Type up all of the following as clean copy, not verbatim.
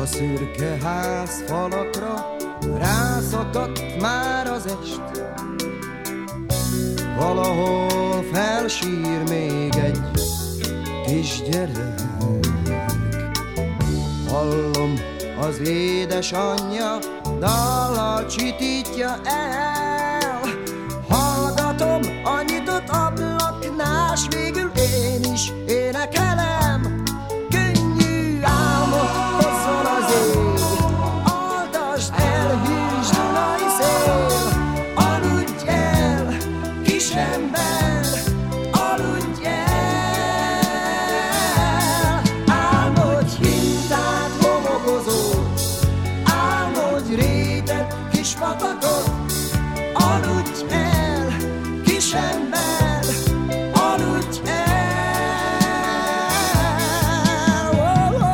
A szürke ház falakra rászakadt már az est. Valahol felsír még egy kisgyerek. Hallom, az édesanyja dallal csitítja el. Hallgatom a nyitott ablaknál, s végül én is énekelem. Könnyű álmot hozzon az ég, altasd el, hűs Dunai szél. Aludj el, kisember, aludj el. Álmodj hintát, homokozót, álmodj rétet, kis patakot. Aludj el, kisember, aludj el. Oh, oh,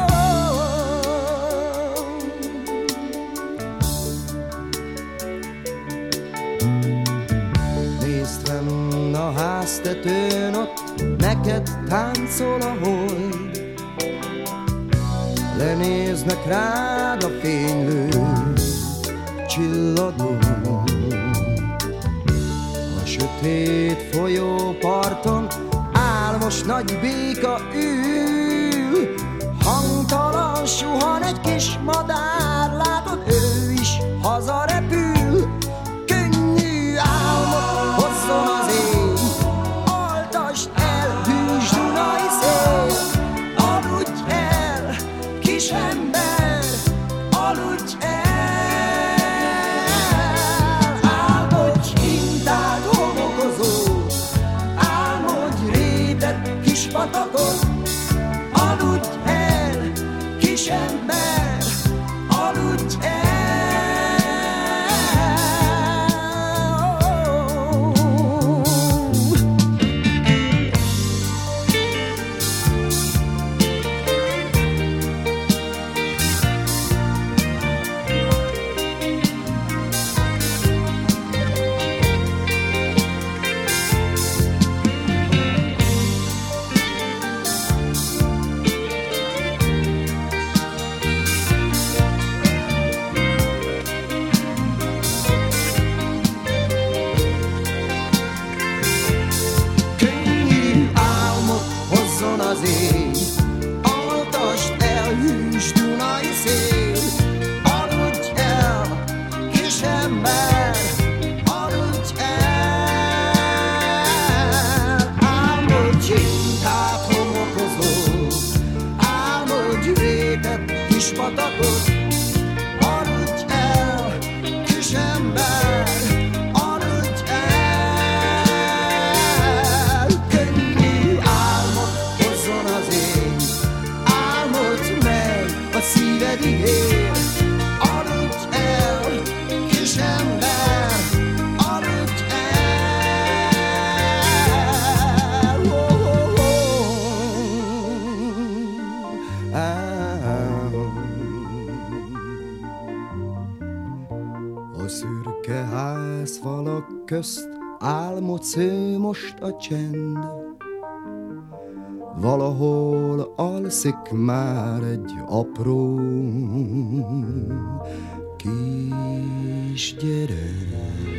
oh. Nézd fenn a háztetőn, ott neked táncol a hold. Lenéznek rád a fénylő csillagok. A sötét folyóparton álmos nagy béka ül. Hangtalan suhan egy kis madár, látod, ő is hazarepül. Könnyű álmot hozzon az ég, altasd el, hűs Dunai szél. Aludj el, kisember, aludj el. Álmodj hintát, homokozót, álmodj rétet, kis patakot. Aludj el, kisember, aludj el. Könnyű álmot hozzon az ég, altasd el, hűs Dunai szél. Aludj el, kisember, aludj el. Álmodj hintát, homokozót, álmodj rétet, kis patakot. Aludj el, kisember, aludj el. Könnyű álmot hozzon az ég, álmodj meg, a szívedig él. Aludj el, kisember, aludj el. Oh, oh, oh. A szürke házfalak közt álmodsz, ő most a csend. Valahol alszik már egy apró kisgyerek.